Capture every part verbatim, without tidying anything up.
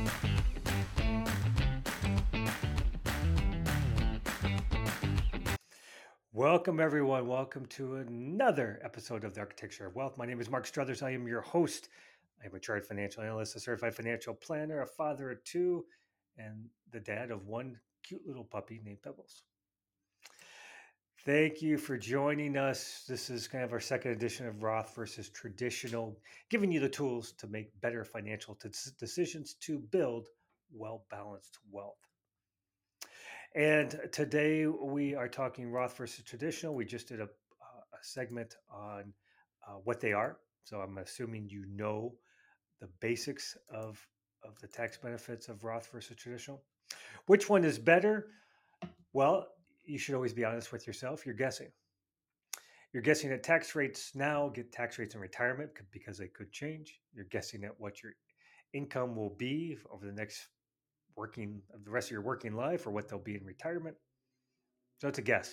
Welcome, everyone. Welcome to another episode of the Architecture of Wealth. My name is Mark Struthers. I am your host. I am a chartered financial analyst, a certified financial planner, a father of two, and the dad of one cute little puppy named Pebbles. Thank you for joining us. This is kind of our second edition of Roth versus Traditional, giving you the tools to make better financial t- decisions to build well balanced wealth. And today we are talking Roth versus traditional. We just did a, a segment on uh, what they are. So I'm assuming you know the basics of, of the tax benefits of Roth versus traditional. Which one is better? Well, you should always be honest with yourself. You're guessing. You're guessing at tax rates now, get tax rates in retirement because they could change. You're guessing at what your income will be over the next working, the rest of your working life, or what they'll be in retirement. So it's a guess.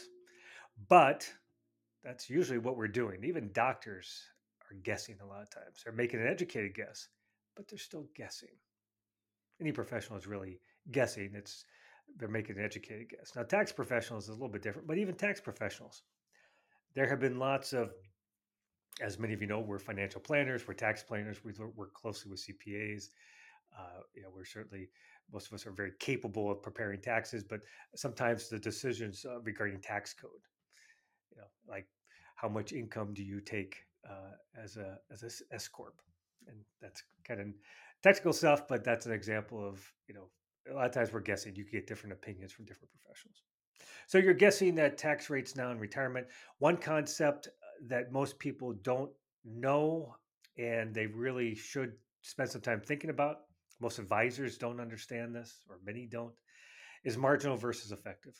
But that's usually what we're doing. Even doctors are guessing a lot of times. They're making an educated guess, but they're still guessing. Any professional is really guessing. It's they're making an educated guess. Now, tax professionals is a little bit different, but even tax professionals, there have been lots of, as many of you know, we're financial planners, we're tax planners, we work closely with C P As. Uh, you know, we're certainly most of us are very capable of preparing taxes, but sometimes the decisions uh, regarding tax code, you know, like how much income do you take uh, as a as a s S corp, and that's kind of technical stuff, but that's an example of, you know, a lot of times we're guessing. You get different opinions from different professionals. So you're guessing that tax rates now in retirement. One concept uh, that most people don't know, and they really should spend some time thinking about. Most advisors don't understand this, or many don't, is marginal versus effective.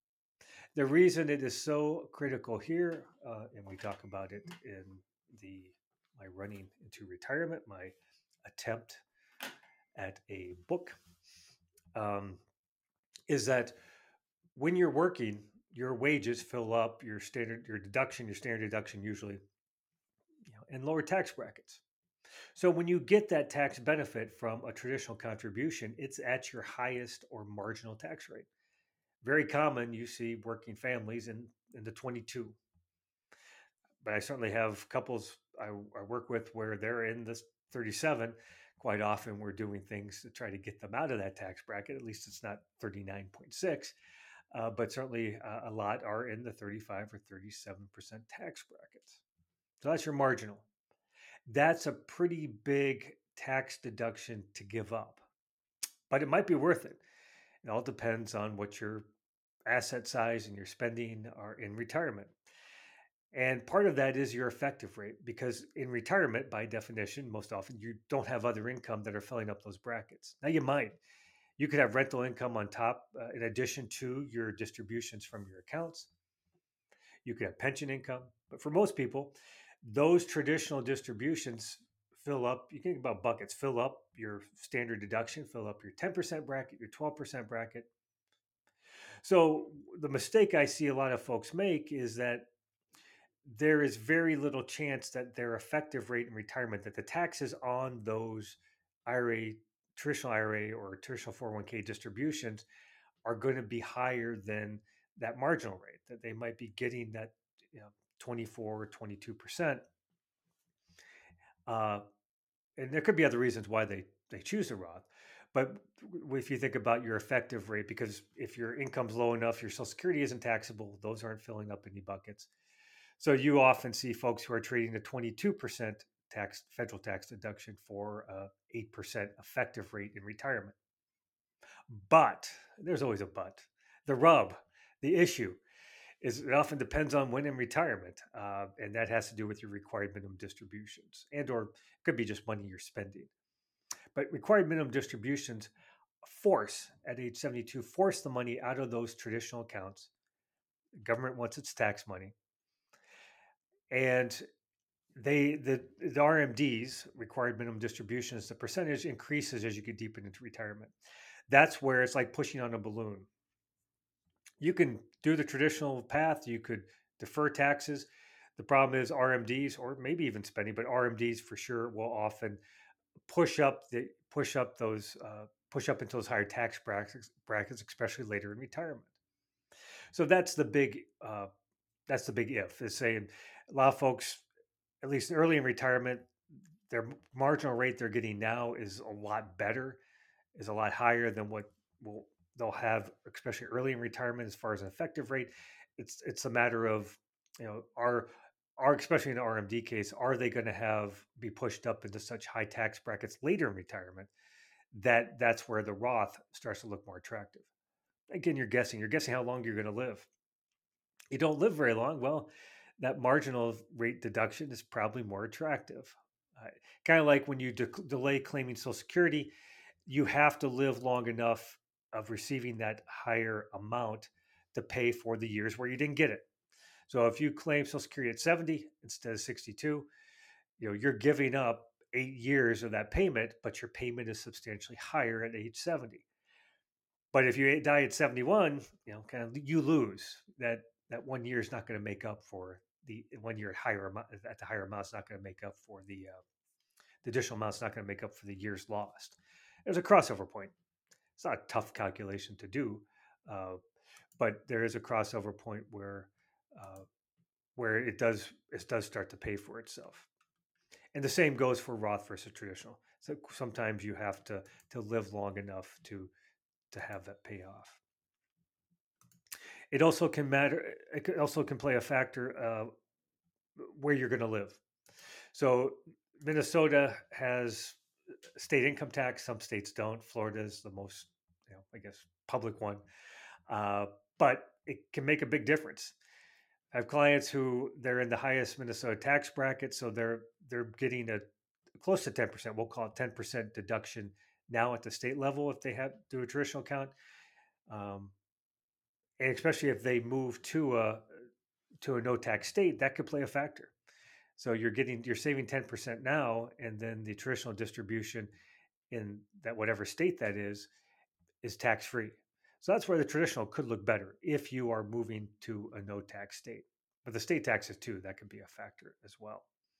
The reason it is so critical here, uh, and we talk about it in the my running into retirement, my attempt at a book, um, is that when you're working, your wages fill up your standard, your deduction, your standard deduction usually, you know, in lower tax brackets. So when you get that tax benefit from a traditional contribution, it's at your highest or marginal tax rate. Very common, you see working families in, in the twenty-two. But I certainly have couples I, I work with where they're in this thirty-seven. Quite often, we're doing things to try to get them out of that tax bracket. At least it's not thirty-nine point six, uh, but certainly uh, a lot are in the thirty-five or thirty-seven percent tax brackets. So that's your marginal. That's a pretty big tax deduction to give up, but it might be worth it. It all depends on what your asset size and your spending are in retirement. And part of that is your effective rate, because in retirement, by definition, most often you don't have other income that are filling up those brackets. Now, you might. You could have rental income on top, uh, in addition to your distributions from your accounts. You could have pension income. But for most people, those traditional distributions fill up. You can think about buckets, fill up your standard deduction, fill up your ten percent bracket, your twelve percent bracket. So the mistake I see a lot of folks make is that there is very little chance that their effective rate in retirement, that the taxes on those I R A, traditional I R A or traditional four oh one k distributions are going to be higher than that marginal rate, that they might be getting that, you know, twenty-four or twenty-two percent. Uh, and there could be other reasons why they, they choose a Roth. But if you think about your effective rate, because if your income's low enough, your Social Security isn't taxable, those aren't filling up any buckets. So you often see folks who are trading a twenty-two percent tax federal tax deduction for a eight percent effective rate in retirement. But there's always a but. The rub, the issue is it often depends on when in retirement, uh, and that has to do with your required minimum distributions, and or it could be just money you're spending. But required minimum distributions force at age seventy-two force the money out of those traditional accounts. The government wants its tax money, and they the the R M Ds, required minimum distributions, the percentage increases as you get deeper into retirement. That's where it's like pushing on a balloon. You can do the traditional path, you could defer taxes. The problem is R M Ds, or maybe even spending, but R M Ds for sure will often push up the push up those uh, push up into those higher tax brackets, brackets, especially later in retirement. So that's the big uh, that's the big if is saying a lot of folks, at least early in retirement, their marginal rate they're getting now is a lot better, is a lot higher than what will they'll have, especially early in retirement as far as an effective rate. It's it's a matter of, you know, are are especially in the R M D case, are they going to have be pushed up into such high tax brackets later in retirement that that's where the Roth starts to look more attractive. Again, you're guessing. You're guessing how long you're going to live. You don't live very long. Well, that marginal rate deduction is probably more attractive. Uh, kind of like when you de- delay claiming Social Security, you have to live long enough of receiving that higher amount to pay for the years where you didn't get it. So if you claim Social Security at seventy instead of sixty-two, you know, you're giving up eight years of that payment, but your payment is substantially higher at age seventy. But if you die at seventy-one, you know, kind of you lose that that one year is not going to make up for the one year at higher amount at the higher amount is not going to make up for the uh, the additional amount is not going to make up for the years lost. There's a crossover point. It's not a tough calculation to do, uh, but there is a crossover point where uh, where it does it does start to pay for itself. And the same goes for Roth versus traditional. So sometimes you have to to live long enough to to have that payoff. It also can matter. It also can play a factor uh, where you're going to live. So Minnesota has state income tax. Some states don't. Florida is the most, you know, I guess, public one, uh, but it can make a big difference. I have clients who they're in the highest Minnesota tax bracket, so they're they're getting a close to ten percent. We'll call it ten percent deduction now at the state level if they have do a traditional account, um, and especially if they move to a to a no tax state, that could play a factor. So you're getting you're saving ten percent now, and then the traditional distribution in that whatever state that is is tax free. So that's where the traditional could look better if you are moving to a no tax state. But the state taxes too, that could be a factor as well.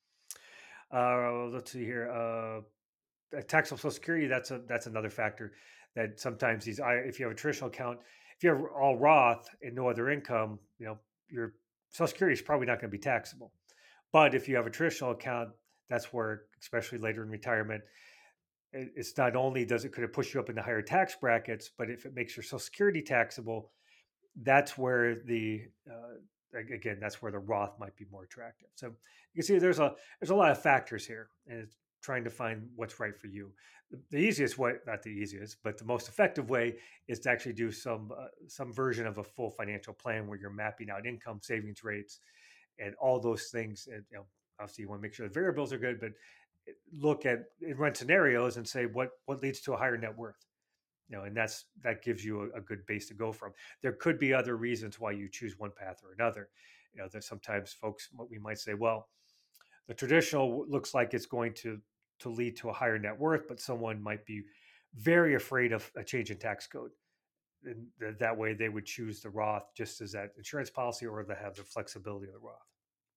Uh, let's see here. Uh, tax on Social Security, that's a that's another factor that sometimes these if you have a traditional account, if you have all Roth and no other income, you know, your Social Security is probably not going to be taxable. But if you have a traditional account, that's where, especially later in retirement, it's not only does it could it push you up into higher tax brackets, but if it makes your Social Security taxable, that's where the uh, again that's where the Roth might be more attractive. So you can see there's a there's a lot of factors here, and it's trying to find what's right for you. The, the easiest way, not the easiest, but the most effective way is to actually do some uh, some version of a full financial plan where you're mapping out income, savings rates, and all those things. And you know, obviously, you want to make sure the variables are good, but look at run scenarios and say what what leads to a higher net worth, you know, and that's that gives you a, a good base to go from. There could be other reasons why you choose one path or another. You know, there's sometimes folks what we might say, well, the traditional looks like it's going to to lead to a higher net worth, but someone might be very afraid of a change in tax code, and th- that way they would choose the Roth just as that insurance policy, or they have the flexibility of the Roth.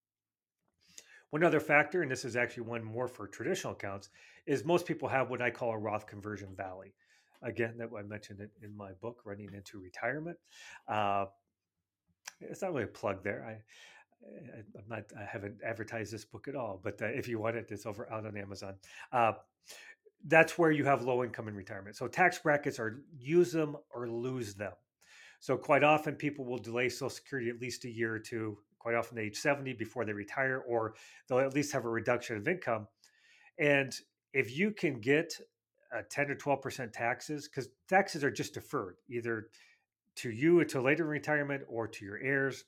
One other factor, and this is actually one more for traditional accounts, is most people have what I call a Roth conversion valley. Again, that I mentioned it in my book, Running into Retirement. Uh, it's not really a plug there. I, I, I'm not. I haven't advertised this book at all. But uh, if you want it, it's over out on Amazon. Uh, that's where you have low income in retirement. So tax brackets are use them or lose them. So quite often people will delay Social Security at least a year or two, quite often age seventy before they retire, or they'll at least have a reduction of income. And if you can get a ten or twelve percent taxes, because taxes are just deferred either to you until later in retirement or to your heirs.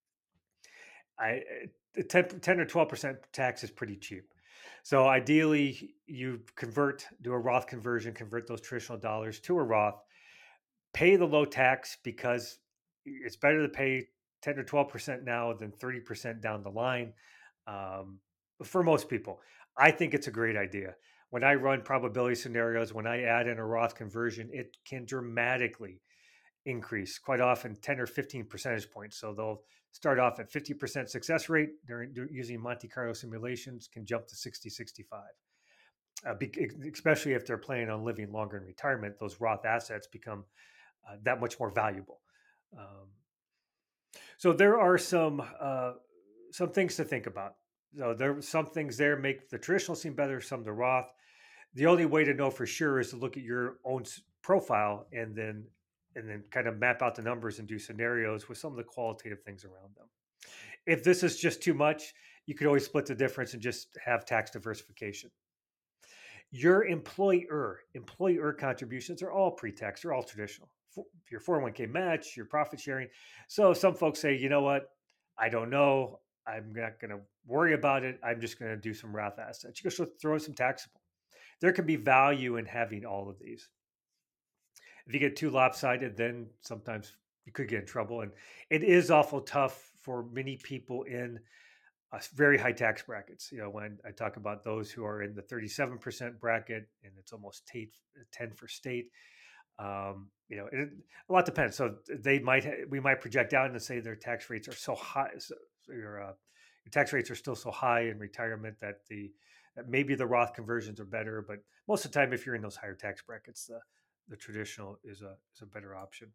I ten, ten or twelve percent tax is pretty cheap. So ideally you convert, do a Roth conversion, convert those traditional dollars to a Roth, pay the low tax because it's better to pay ten or twelve percent now than thirty percent down the line. Um, for most people, I think it's a great idea. When I run probability scenarios, when I add in a Roth conversion, it can dramatically increase, quite often ten or fifteen percentage points. So they'll start off at fifty percent success rate during using Monte Carlo simulations, can jump to sixty, sixty-five. uh, be, especially if they're planning on living longer in retirement. Those Roth assets become uh, that much more valuable. Um, so there are some uh, some things to think about. So there some things there make the traditional seem better, some the Roth. The only way to know for sure is to look at your own profile and then and then kind of map out the numbers and do scenarios with some of the qualitative things around them. If this is just too much, you could always split the difference and just have tax diversification. Your employer employer contributions are all pre-tax, they're all traditional. Your four oh one k match, your profit sharing. So some folks say, you know what, I don't know, I'm not going to worry about it, I'm just going to do some Roth assets. You can throw some taxable. There can be value in having all of these. If you get too lopsided, then sometimes you could get in trouble. And it is awful tough for many people in uh, very high tax brackets. You know, when I talk about those who are in the thirty-seven percent bracket, and it's almost ten for state. Um, you know, it, a lot depends. So they might ha- we might project out and say their tax rates are so high, so, so your uh, your tax rates are still so high in retirement that the that maybe the Roth conversions are better. But most of the time, if you're in those higher tax brackets, the the traditional is a is a better option.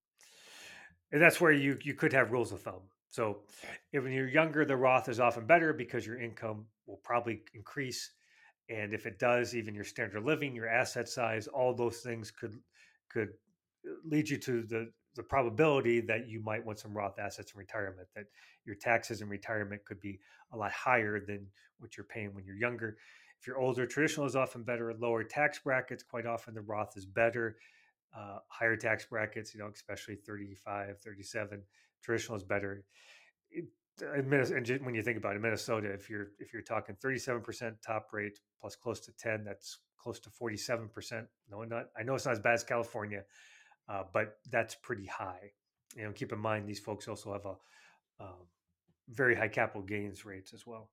And that's where you you could have rules of thumb. So if when you're younger, the Roth is often better because your income will probably increase. And if it does, even your standard of living, your asset size, all those things could could uh, lead you to the the probability that you might want some Roth assets in retirement, that your taxes in retirement could be a lot higher than what you're paying when you're younger. If you're older, traditional is often better. Lower tax brackets, quite often the Roth is better. Uh, higher tax brackets, you know, especially thirty-five, thirty-seven, traditional is better. It, in and when you think about it, Minnesota, if you're if you're talking thirty-seven percent top rate plus close to ten, that's close to forty-seven percent. No, not I know it's not as bad as California, uh, but that's pretty high. You know, keep in mind these folks also have a um, very high capital gains rates as well.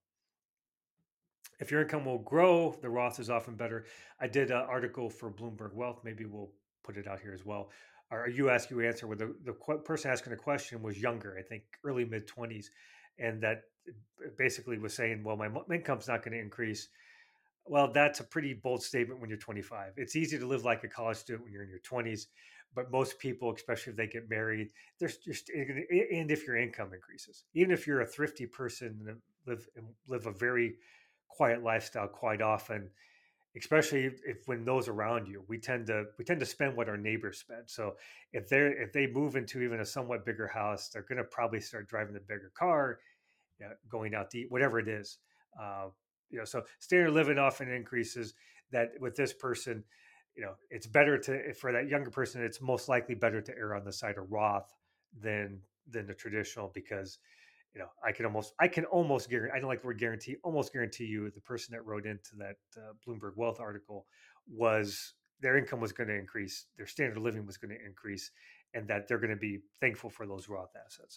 If your income will grow, the Roth is often better. I did an article for Bloomberg Wealth. Maybe we'll put it out here as well. Or you ask, you answer. Where the, the person asking the question was younger, I think early mid twenties, and that basically was saying, "Well, my income's not going to increase." Well, that's a pretty bold statement when you're twenty-five. It's easy to live like a college student when you're in your twenties, but most people, especially if they get married, there's just and if your income increases, even if you're a thrifty person and live live a very quiet lifestyle quite often, especially if, if when those around you, we tend to we tend to spend what our neighbors spend. So if they're if they move into even a somewhat bigger house, they're going to probably start driving a bigger car, you know, going out to eat, whatever it is. Uh, you know, so standard of living often increases. That with this person, you know, it's better to for that younger person. It's most likely better to err on the side of Roth than than the traditional because you know I can almost I can almost guarantee I don't like the word guarantee almost guarantee you the person that wrote into that uh, Bloomberg Wealth article was their income was going to increase, their standard of living was going to increase, and that they're going to be thankful for those Roth assets.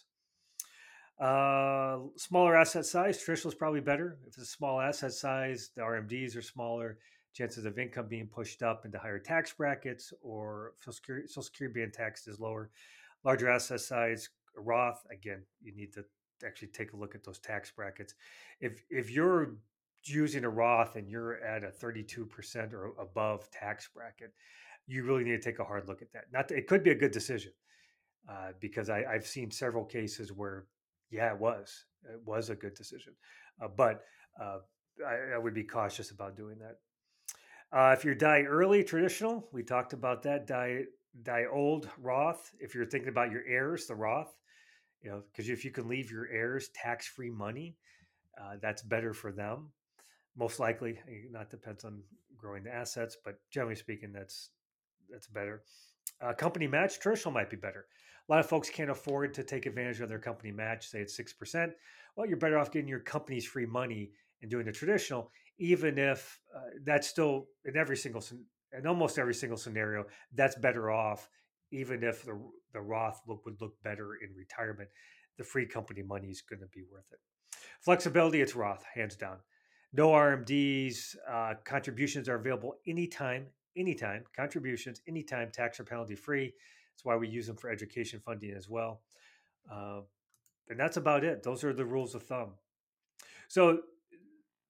Uh, smaller asset size, traditional is probably better. If it's a small asset size, the R M Ds are smaller. Chances of income being pushed up into higher tax brackets or Social Security, Social Security being taxed is lower. Larger asset size, Roth, again, you need to actually take a look at those tax brackets. If if you're using a Roth and you're at a thirty-two percent or above tax bracket, you really need to take a hard look at that. Not that, it could be a good decision uh, because I, I've seen several cases where, yeah, it was it was a good decision, uh, but uh, I, I would be cautious about doing that. Uh, if you die early, traditional, we talked about that. Die die old, Roth. If you're thinking about your heirs, the Roth, you know, because if you can leave your heirs tax free money, uh, that's better for them. Most likely, not depends on growing the assets, but generally speaking, that's that's better. Uh, company match, traditional might be better. A lot of folks can't afford to take advantage of their company match, say it's six percent. Well, you're better off getting your company's free money and doing the traditional, even if uh, that's still in every single, in almost every single scenario, that's better off, even if the, the Roth look would look better in retirement. The free company money is going to be worth it. Flexibility, it's Roth, hands down. No R M Ds. Uh, contributions are available anytime, anytime. Contributions, anytime, tax or penalty free. That's why we use them for education funding as well. Uh, and that's about it. Those are the rules of thumb. So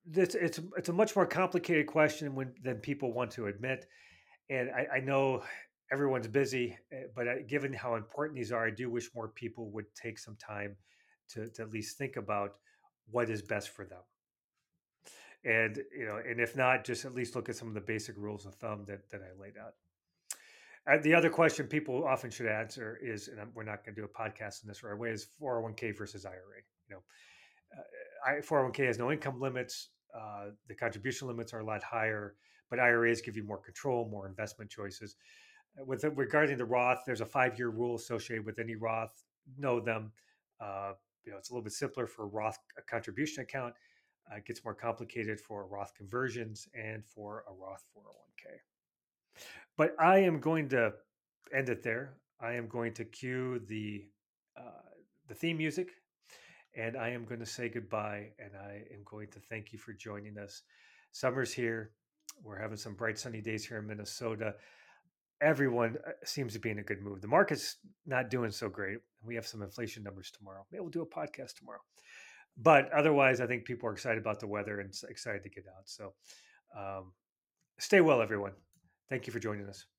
This it's it's a much more complicated question when, than people want to admit, and I, I know everyone's busy, eh, but I, given how important these are, I do wish more people would take some time to, to at least think about what is best for them. And you know, and if not, just at least look at some of the basic rules of thumb that that I laid out. Uh, the other question people often should answer is, and I'm, we're not going to do a podcast in this right away, is four oh one k versus I R A. You know, uh, I, four oh one k has no income limits. Uh, the contribution limits are a lot higher, but I R As give you more control, more investment choices. Uh, With regarding the Roth, there's a five-year rule associated with any Roth. Know them. Uh, you know, it's a little bit simpler for a Roth a contribution account. Uh, it gets more complicated for Roth conversions and for a Roth four oh one k. But I am going to end it there. I am going to cue the uh, the theme music, and I am going to say goodbye. And I am going to thank you for joining us. Summer's here. We're having some bright sunny days here in Minnesota. Everyone uh, seems to be in a good mood. The market's not doing so great. We have some inflation numbers tomorrow. Maybe we'll do a podcast tomorrow. But otherwise, I think people are excited about the weather and excited to get out. So um, stay well, everyone. Thank you for joining us.